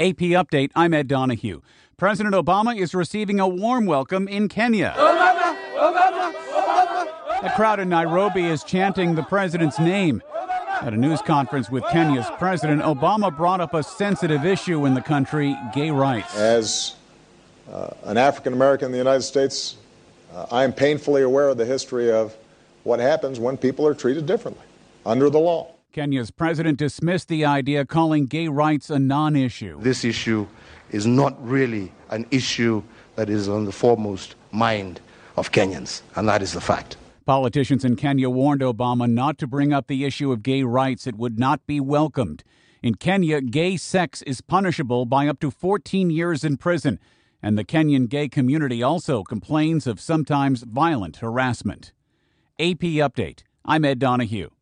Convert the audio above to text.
AP Update, I'm Ed Donahue. President Obama is receiving a warm welcome in Kenya. Obama, Obama, Obama. A crowd in Nairobi is chanting the president's name. At a news conference with Kenya's president, Obama brought up a sensitive issue in the country, gay rights. As an African American in the United States, I am painfully aware of the history of what happens when people are treated differently under the law. Kenya's president dismissed the idea, calling gay rights a non-issue. This issue is not really an issue that is on the foremost mind of Kenyans, and that is the fact. Politicians in Kenya warned Obama not to bring up the issue of gay rights. It would not be welcomed. In Kenya, gay sex is punishable by up to 14 years in prison, and the Kenyan gay community also complains of sometimes violent harassment. AP Update. I'm Ed Donahue.